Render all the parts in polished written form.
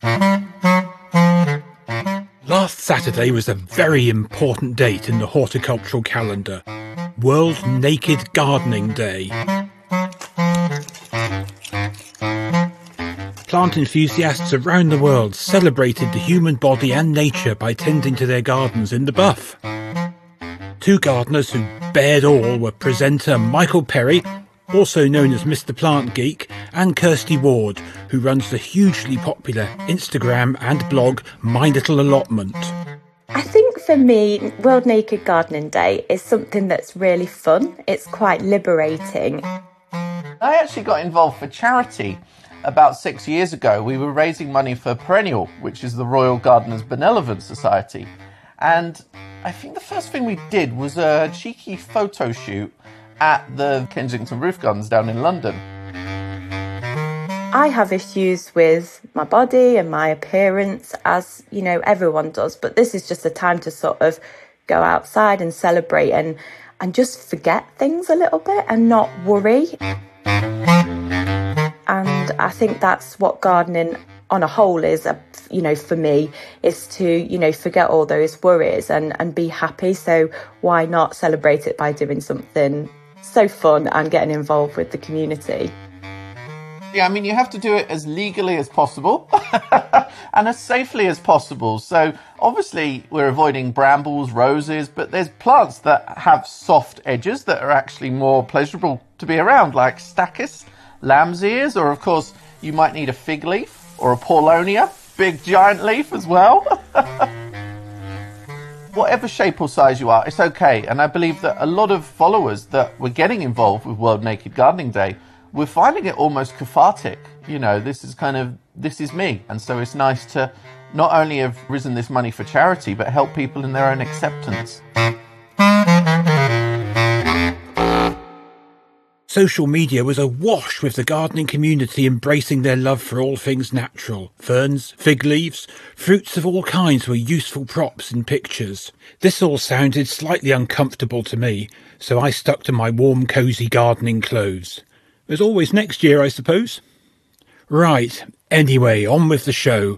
Last Saturday was a very important date in the horticultural calendar. World Naked Gardening Day. Plant enthusiasts around the world celebrated the human body and nature by tending to their gardens in the buff. Two gardeners who bared all were presenter Michael Perry, also known as Mr. Plant Geek, and Kirsty Ward, who runs the hugely popular Instagram and blog My Little Allotment. I think for me, World Naked Gardening Day is something that's really fun. It's quite liberating. I actually got involved for charity about 6 years ago. We were raising money for Perennial, which is the Royal Gardeners Benevolent Society. And I think the first thing we did was a cheeky photo shoot at the Kensington Roof Gardens down in London. I have issues with my body and my appearance, as, you know, everyone does. But this is just a time to sort of go outside and celebrate and just forget things a little bit and not worry. And I think that's what gardening on a whole is, you know, for me, is to, you know, forget all those worries and be happy. So why not celebrate it by doing something so fun and getting involved with the community? Yeah, I mean, you have to do it as legally as possible and as safely as possible. So obviously we're avoiding brambles, roses, but there's plants that have soft edges that are actually more pleasurable to be around, like stachys, lamb's ears, or of course you might need a fig leaf or a paulownia, big giant leaf as well. Whatever shape or size you are, it's okay. And I believe that a lot of followers that were getting involved with World Naked Gardening Day, we're finding it almost cathartic. You know, this is me. And so it's nice to not only have risen this money for charity, but help people in their own acceptance. Social media was awash with the gardening community embracing their love for all things natural. Ferns, fig leaves, fruits of all kinds were useful props in pictures. This all sounded slightly uncomfortable to me, so I stuck to my warm, cosy gardening clothes. There's always next year, I suppose. Right, anyway, on with the show.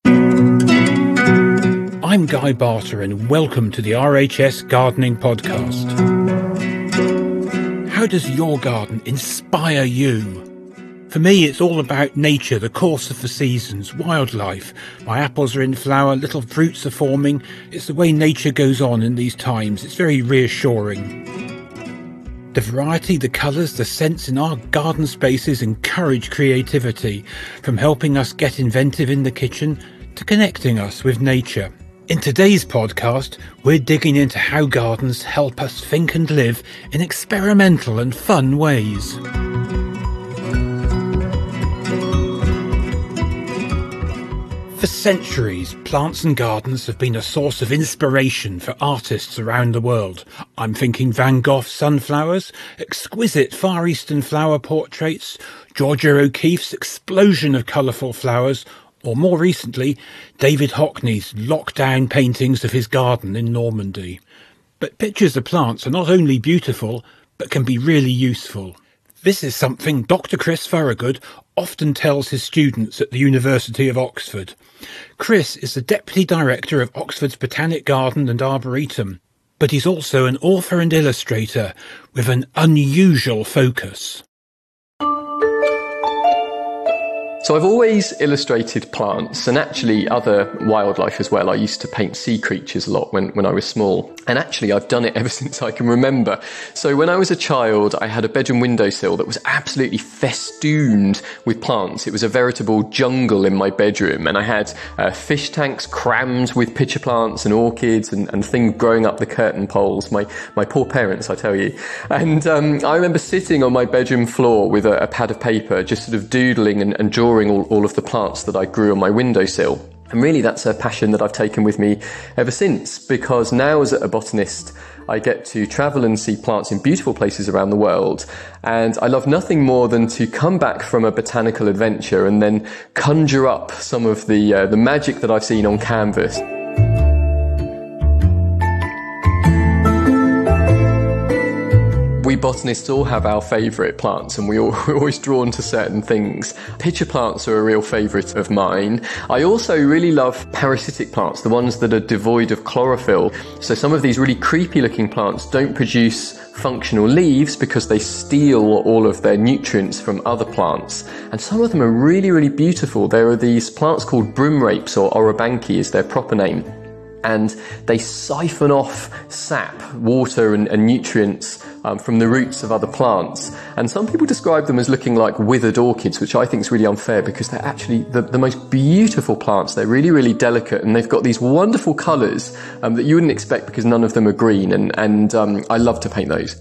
I'm Guy Barter and welcome to the RHS Gardening Podcast. How does your garden inspire you? For me, it's all about nature, the course of the seasons, wildlife. My apples are in flower, little fruits are forming. It's the way nature goes on in these times. It's very reassuring. The variety, the colours, the scents in our garden spaces encourage creativity, from helping us get inventive in the kitchen to connecting us with nature. In today's podcast, we're digging into how gardens help us think and live in experimental and fun ways. For centuries, plants and gardens have been a source of inspiration for artists around the world. I'm thinking Van Gogh's sunflowers, exquisite Far Eastern flower portraits, Georgia O'Keeffe's explosion of colourful flowers, or more recently, David Hockney's lockdown paintings of his garden in Normandy. But pictures of plants are not only beautiful, but can be really useful. This is something Dr. Chris Thorogood often tells his students at the University of Oxford. Chris is the Deputy Director of Oxford's Botanic Garden and Arboretum, but he's also an author and illustrator with an unusual focus. So I've always illustrated plants and actually other wildlife as well. I used to paint sea creatures a lot when I was small. And actually I've done it ever since I can remember. So when I was a child, I had a bedroom windowsill that was absolutely festooned with plants. It was a veritable jungle in my bedroom. And I had fish tanks crammed with pitcher plants and orchids and things growing up the curtain poles. My poor parents, I tell you. And I remember sitting on my bedroom floor with a pad of paper, just sort of doodling and drawing all of the plants that I grew on my windowsill. And really that's a passion that I've taken with me ever since, because now as a botanist I get to travel and see plants in beautiful places around the world, and I love nothing more than to come back from a botanical adventure and then conjure up some of the magic that I've seen on canvas. we botanists all have our favourite plants, and we're always drawn to certain things. Pitcher plants are a real favourite of mine. I also really love parasitic plants, the ones that are devoid of chlorophyll. So some of these really creepy looking plants don't produce functional leaves because they steal all of their nutrients from other plants. And some of them are really, really beautiful. There are these plants called broom rapes, or Orobanche is their proper name. And they siphon off sap, water and nutrients from the roots of other plants. And some people describe them as looking like withered orchids, which I think is really unfair because they're actually the most beautiful plants. They're really, really delicate, and they've got these wonderful colours that you wouldn't expect because none of them are green. And I love to paint those.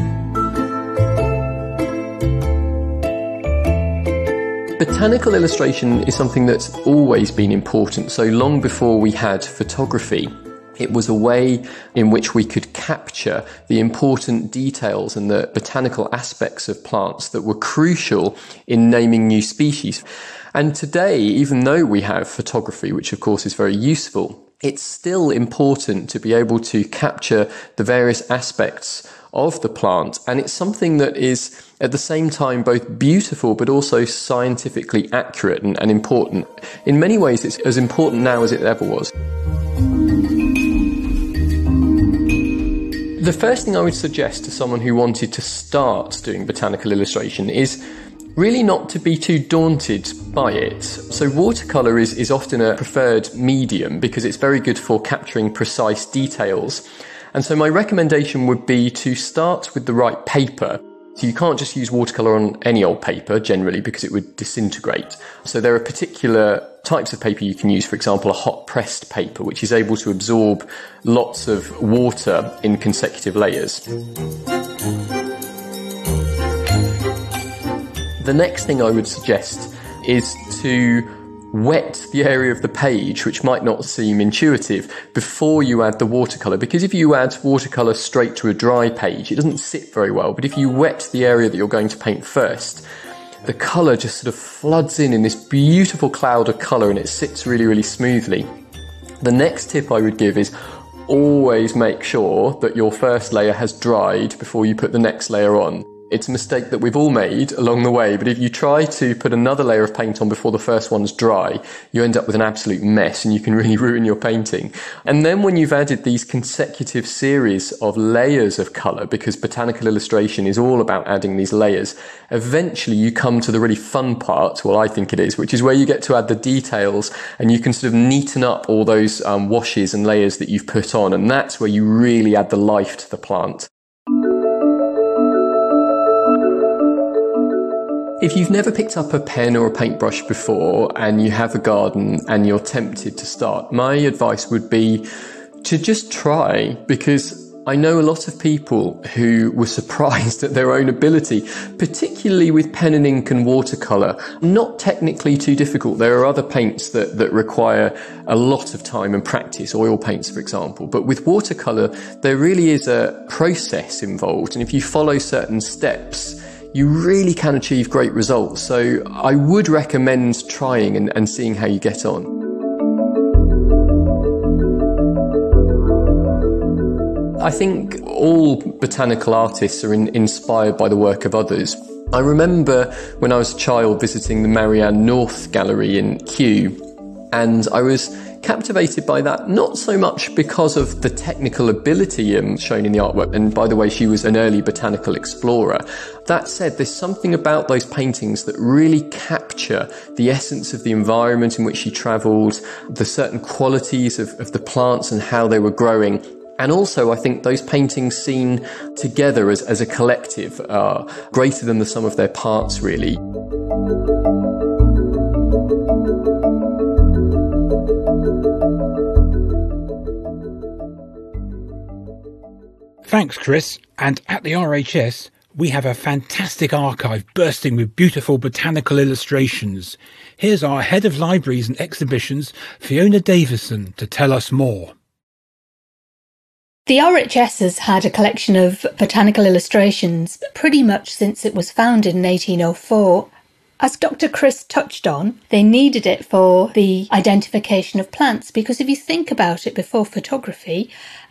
Botanical illustration is something that's always been important. So long before we had photography, it was a way in which we could capture the important details and the botanical aspects of plants that were crucial in naming new species. And today, even though we have photography, which of course is very useful, it's still important to be able to capture the various aspects of the plant. And it's something that is at the same time both beautiful but also scientifically accurate and important. In many ways, it's as important now as it ever was. The first thing I would suggest to someone who wanted to start doing botanical illustration is really not to be too daunted by it. So watercolour is often a preferred medium because it's very good for capturing precise details. And so my recommendation would be to start with the right paper. So you can't just use watercolour on any old paper generally because it would disintegrate. So there are particular types of paper you can use, for example, a hot pressed paper, which is able to absorb lots of water in consecutive layers. The next thing I would suggest is to wet the area of the page, which might not seem intuitive, before you add the watercolour. Because if you add watercolour straight to a dry page, it doesn't sit very well. But if you wet the area that you're going to paint first, the colour just sort of floods in this beautiful cloud of colour, and it sits really, really smoothly. The next tip I would give is always make sure that your first layer has dried before you put the next layer on. It's a mistake that we've all made along the way, but if you try to put another layer of paint on before the first one's dry, you end up with an absolute mess and you can really ruin your painting. And then when you've added these consecutive series of layers of colour, because botanical illustration is all about adding these layers, eventually you come to the really fun part, well I think it is, which is where you get to add the details and you can sort of neaten up all those washes and layers that you've put on, and that's where you really add the life to the plant. If you've never picked up a pen or a paintbrush before and you have a garden and you're tempted to start, my advice would be to just try, because I know a lot of people who were surprised at their own ability, particularly with pen and ink and watercolour. Not technically too difficult. There are other paints that require a lot of time and practice, oil paints for example, but with watercolour there really is a process involved, and if you follow certain steps you really can achieve great results. So I would recommend trying and seeing how you get on. I think all botanical artists are inspired by the work of others. I remember when I was a child visiting the Marianne North Gallery in Kew, and I was captivated by that, not so much because of the technical ability shown in the artwork, and by the way, she was an early botanical explorer. That said, there's something about those paintings that really capture the essence of the environment in which she travelled, the certain qualities of the plants and how they were growing. And also, I think those paintings seen together as a collective are greater than the sum of their parts, really. Thanks, Chris. And at the RHS, we have a fantastic archive bursting with beautiful botanical illustrations. Here's our Head of Libraries and Exhibitions, Fiona Davison, to tell us more. The RHS has had a collection of botanical illustrations pretty much since it was founded in 1804. As Dr. Chris touched on, they needed it for the identification of plants, because if you think about it, before photography,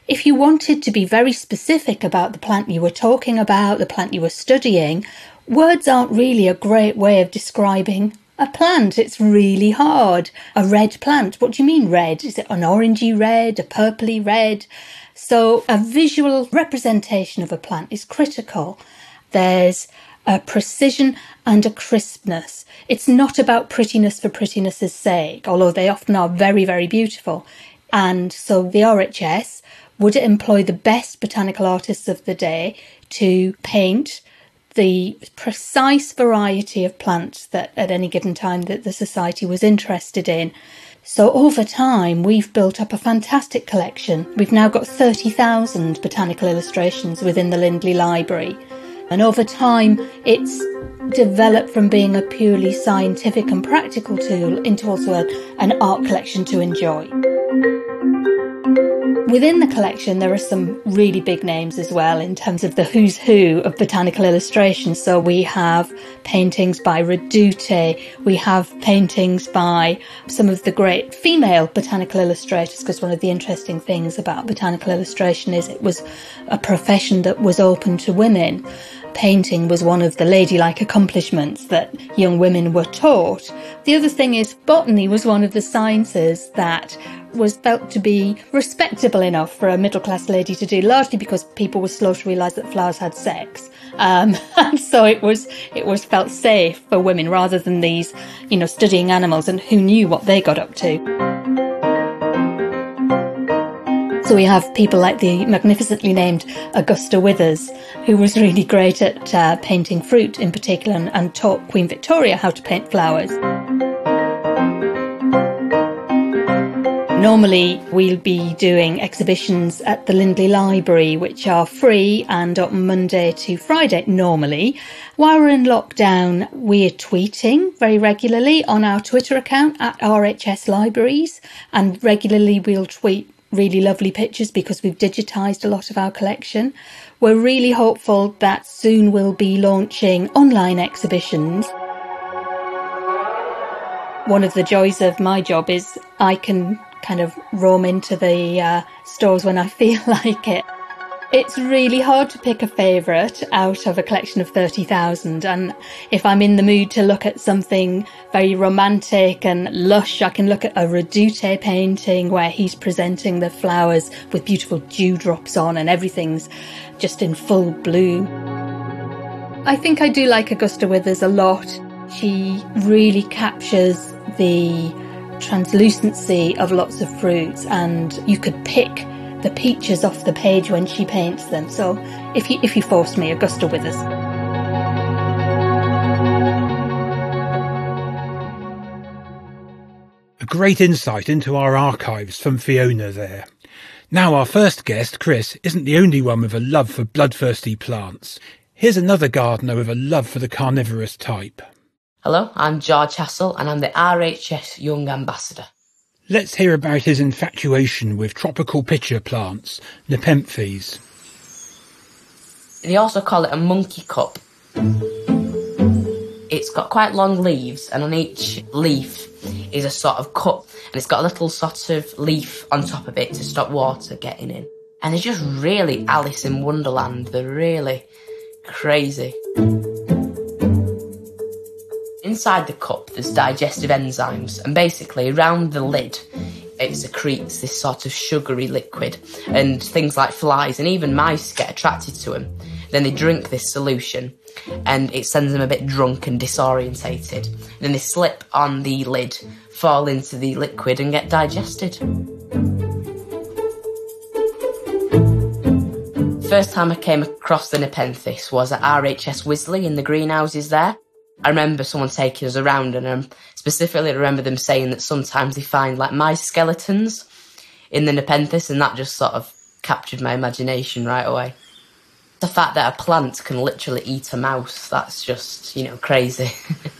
if you wanted to be very specific about the plant you were talking about, the plant you were studying, words aren't really a great way of describing a plant. It's really hard. A red plant. What do you mean red? Is it an orangey red, a purpley red? So a visual representation of a plant is critical. There's a precision and a crispness. It's not about prettiness for prettiness's sake, although they often are very, very beautiful. And so the RHS would employ the best botanical artists of the day to paint the precise variety of plants that at any given time that the Society was interested in. So over time, we've built up a fantastic collection. We've now got 30,000 botanical illustrations within the Lindley Library. And over time, it's developed from being a purely scientific and practical tool into also an art collection to enjoy. Within the collection, there are some really big names as well in terms of the who's who of botanical illustration. So we have paintings by Redoute, we have paintings by some of the great female botanical illustrators, because one of the interesting things about botanical illustration is it was a profession that was open to women. Painting was one of the ladylike accomplishments that young women were taught. The other thing is botany was one of the sciences that was felt to be respectable enough for a middle-class lady to do, largely because people were slow to realise that flowers had sex. And so it was felt safe for women rather than these, studying animals and who knew what they got up to. So we have people like the magnificently named Augusta Withers, who was really great at painting fruit in particular and taught Queen Victoria how to paint flowers. Normally, we'll be doing exhibitions at the Lindley Library, which are free and on Monday to Friday normally. While we're in lockdown, we're tweeting very regularly on our Twitter account at RHS Libraries, and regularly we'll tweet really lovely pictures because we've digitised a lot of our collection. We're really hopeful that soon we'll be launching online exhibitions. One of the joys of my job is I can kind of roam into the stores when I feel like it. It's really hard to pick a favourite out of a collection of 30,000, and if I'm in the mood to look at something very romantic and lush, I can look at a Redoute painting where he's presenting the flowers with beautiful dewdrops on and everything's just in full bloom. I think I do like Augusta Withers a lot. She really captures the translucency of lots of fruits, and you could pick the peaches off the page when she paints them. So if you forced me, Augusta Withers. A great insight into our archives from Fiona there. Now our first guest, Chris, isn't the only one with a love for bloodthirsty plants. Here's another gardener with a love for the carnivorous type. Hello, I'm George Hassel and I'm the RHS Young Ambassador. Let's hear about his infatuation with tropical pitcher plants, Nepenthes. They also call it a monkey cup. It's got quite long leaves, and on each leaf is a sort of cup, and it's got a little sort of leaf on top of it to stop water getting in. And they're just really Alice in Wonderland. They're really crazy. Inside the cup, there's digestive enzymes, and basically around the lid, it secretes this sort of sugary liquid, and things like flies and even mice get attracted to them. Then they drink this solution, and it sends them a bit drunk and disorientated. Then they slip on the lid, fall into the liquid, and get digested. First time I came across the Nepenthes was at RHS Wisley in the greenhouses there. I remember someone taking us around, and specifically I remember them saying that sometimes they find like mice skeletons in the Nepenthes, and that just sort of captured my imagination right away. The fact that a plant can literally eat a mouse, that's just, crazy.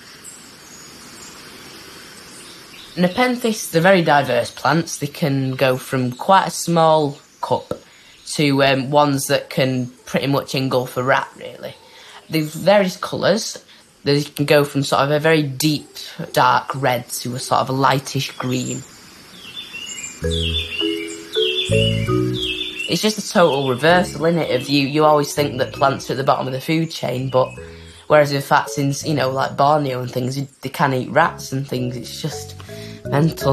Nepenthes, they're very diverse plants. They can go from quite a small cup to ones that can pretty much engulf a rat, really. They've various colours. They can go from sort of a very deep, dark red to a sort of a lightish green. it's just a total reversal, isn't it, of you always think that plants are at the bottom of the food chain, but whereas in fact in, like Borneo and things, they can eat rats and things. It's just mental.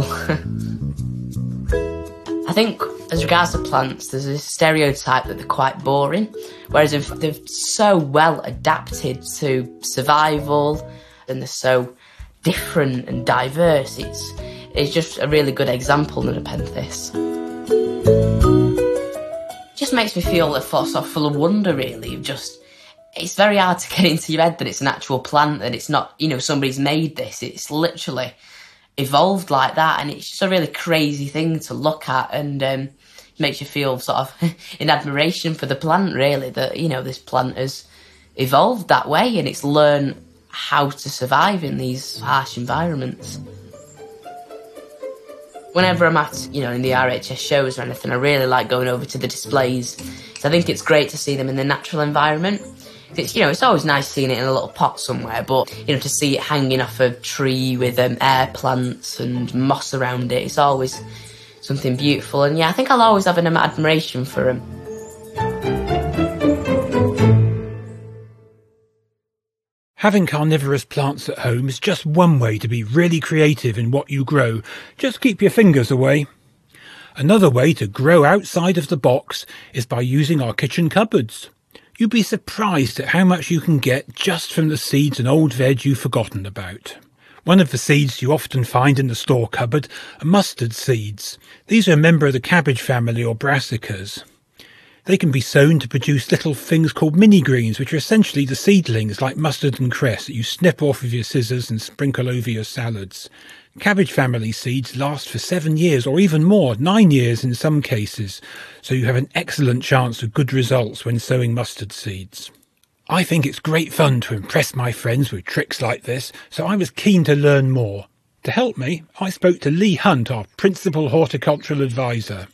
I think as regards to plants, there's a stereotype that they're quite boring, whereas if they're so well adapted to survival and they're so different and diverse, it's just a really good example, the Nepenthes. It just makes me feel sort of full of wonder, really, of just, it's very hard to get into your head that it's an actual plant, that it's not, somebody's made this. It's literally evolved like that, and it's just a really crazy thing to look at, and makes you feel sort of in admiration for the plant, really, that, this plant has evolved that way and it's learned how to survive in these harsh environments. Whenever I'm at, in the RHS shows or anything, I really like going over to the displays. So I think it's great to see them in the natural environment. It's always nice seeing it in a little pot somewhere, but, to see it hanging off a tree with air plants and moss around it, it's always something beautiful. And I think I'll always have an admiration for them. Having carnivorous plants at home is just one way to be really creative in what you grow. Just keep your fingers away. Another way to grow outside of the box is by using our kitchen cupboards. You'd be surprised at how much you can get just from the seeds and old veg you've forgotten about. One of the seeds you often find in the store cupboard are mustard seeds. These are a member of the cabbage family or brassicas. They can be sown to produce little things called mini-greens, which are essentially the seedlings like mustard and cress that you snip off with your scissors and sprinkle over your salads. Cabbage family seeds last for 7 years or even more, 9 years in some cases, so you have an excellent chance of good results when sowing mustard seeds. I think it's great fun to impress my friends with tricks like this, so I was keen to learn more. To help me, I spoke to Lee Hunt, our Principal Horticultural Advisor.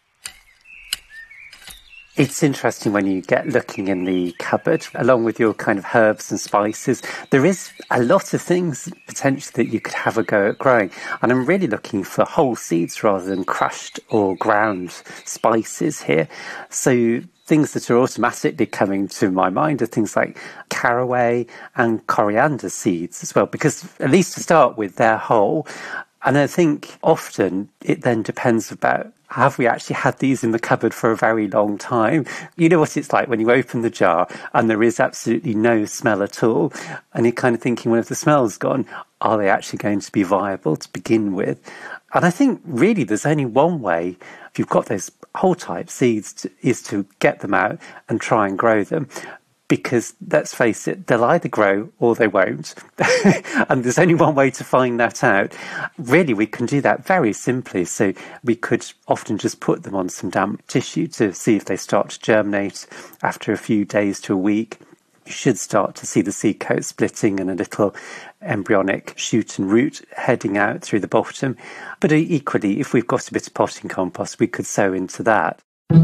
It's interesting when you get looking in the cupboard, along with your kind of herbs and spices. There is a lot of things potentially that you could have a go at growing. And I'm really looking for whole seeds rather than crushed or ground spices here. So things that are automatically coming to my mind are things like caraway and coriander seeds as well, because at least to start with, they're whole. And I think often it then depends about, have we actually had these in the cupboard for a very long time? You know what it's like when you open the jar and there is absolutely no smell at all. And you're kind of thinking, well, if the smell's gone, are they actually going to be viable to begin with? And I think really there's only one way, if you've got those whole type seeds, is to get them out and try and grow them. Because, let's face it, they'll either grow or they won't. And there's only one way to find that out. Really, we can do that very simply. So we could often just put them on some damp tissue to see if they start to germinate after a few days to a week. You should start to see the seed coat splitting and a little embryonic shoot and root heading out through the bottom. But equally, if we've got a bit of potting compost, we could sow into that.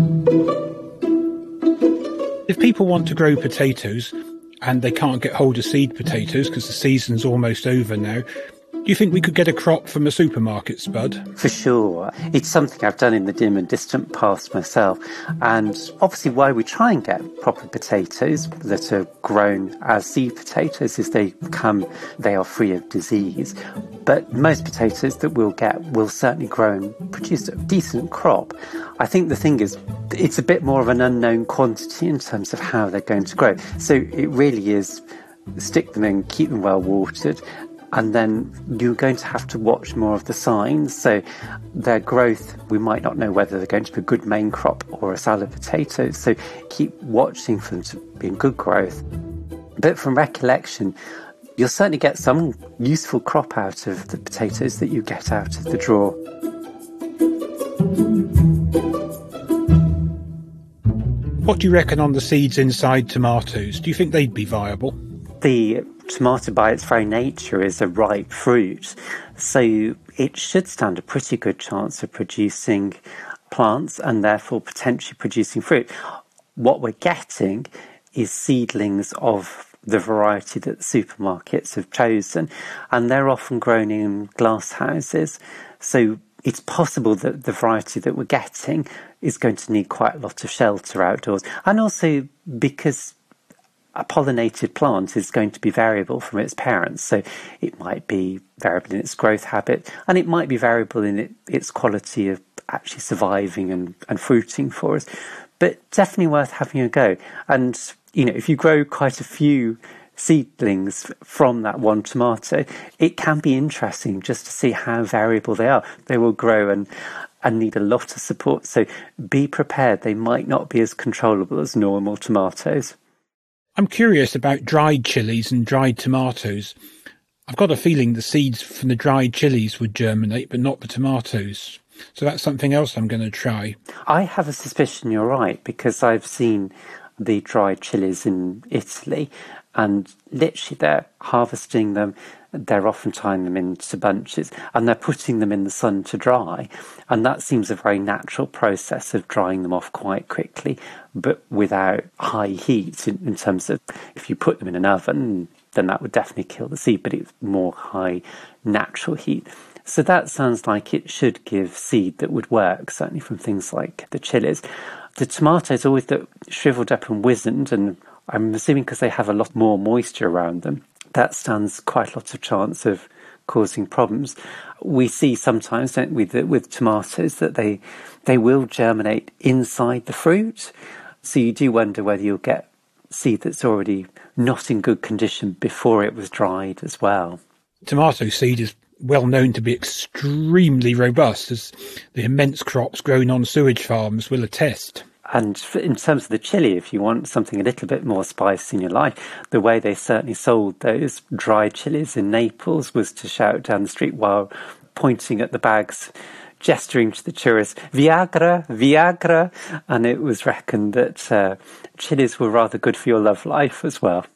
If people want to grow potatoes and they can't get hold of seed potatoes because the season's almost over now, do you think we could get a crop from a supermarket, Spud? For sure. It's something I've done in the dim and distant past myself. And obviously why we try and get proper potatoes that are grown as seed potatoes is they are free of disease. But most potatoes that we'll get will certainly grow and produce a decent crop. I think the thing is, it's a bit more of an unknown quantity in terms of how they're going to grow. So it really is stick them in, keep them well watered, and then you're going to have to watch more of the signs. So their growth, we might not know whether they're going to be a good main crop or a salad potato. So keep watching for them to be in good growth. But from recollection, you'll certainly get some useful crop out of the potatoes that you get out of the drawer. What do you reckon on the seeds inside tomatoes? Do you think they'd be viable? The tomato by its very nature is a ripe fruit, so it should stand a pretty good chance of producing plants and therefore potentially producing fruit. What we're getting is seedlings of the variety that supermarkets have chosen, and they're often grown in glass houses. So it's possible that the variety that we're getting is going to need quite a lot of shelter outdoors. And also because a pollinated plant is going to be variable from its parents. So it might be variable in its growth habit, and it might be variable in its quality of actually surviving and fruiting for us. But definitely worth having a go. And, if you grow quite a few seedlings from that one tomato, it can be interesting just to see how variable they are. They will grow and need a lot of support. So be prepared. They might not be as controllable as normal tomatoes. I'm curious about dried chilies and dried tomatoes. I've got a feeling the seeds from the dried chilies would germinate, but not the tomatoes. So that's something else I'm going to try. I have a suspicion you're right, because I've seen the dried chilies in Italy, and literally they're harvesting them, they're often tying them into bunches, and they're putting them in the sun to dry. And that seems a very natural process of drying them off quite quickly, but without high heat in terms of if you put them in an oven, then that would definitely kill the seed, but it's more high natural heat. So that sounds like it should give seed that would work, certainly from things like the chilies. The tomatoes always look shriveled up and wizened, and I'm assuming because they have a lot more moisture around them, that stands quite a lot of chance of causing problems. We see sometimes, don't we, that with tomatoes that they will germinate inside the fruit. So you do wonder whether you'll get seed that's already not in good condition before it was dried as well. Tomato seed is well known to be extremely robust, as the immense crops grown on sewage farms will attest. And in terms of the chili, if you want something a little bit more spice in your life, the way they certainly sold those dried chilies in Naples was to shout down the street while pointing at the bags, gesturing to the tourists, Viagra, Viagra. And it was reckoned that chilies were rather good for your love life as well.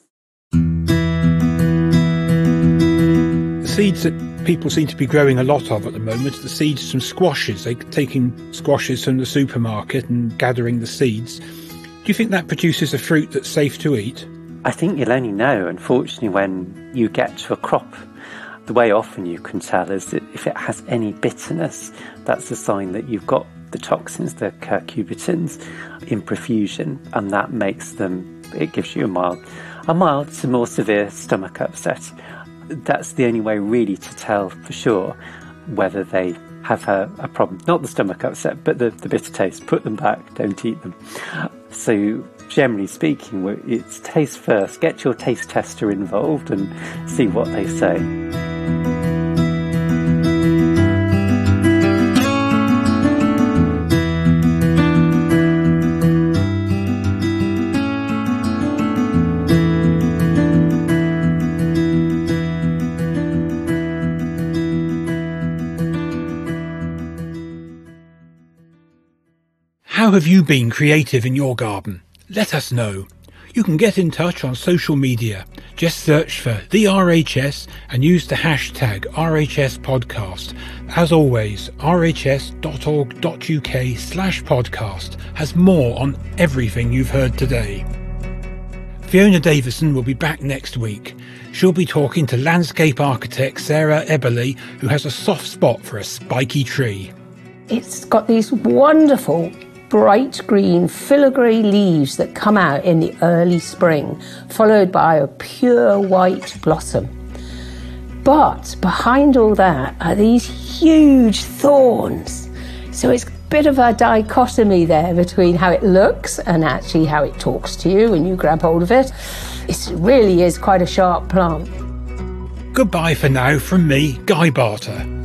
The seeds that people seem to be growing a lot of at the moment are the seeds from squashes. They're taking squashes from the supermarket and gathering the seeds. Do you think that produces a fruit that's safe to eat? I think you'll only know, unfortunately, when you get to a crop. The way often you can tell is that if it has any bitterness, that's a sign that you've got the toxins, the curcubitins, in profusion, and that makes them, it gives you a mild to more severe stomach upset. That's the only way really to tell for sure whether they have a problem. Not the stomach upset, but the bitter taste. Put them back, don't eat them. So generally speaking, it's taste first. Get your taste tester involved and see what they say. How have you been creative in your garden? Let us know. You can get in touch on social media. Just search for the RHS and use the hashtag RHSpodcast. As always, rhs.org.uk/podcast has more on everything you've heard today. Fiona Davison will be back next week. She'll be talking to landscape architect Sarah Eberle, who has a soft spot for a spiky tree. It's got these wonderful bright green filigree leaves that come out in the early spring, followed by a pure white blossom. But behind all that are these huge thorns. So it's a bit of a dichotomy there between how it looks and actually how it talks to you when you grab hold of it. It really is quite a sharp plant. Goodbye for now from me, Guy Barter.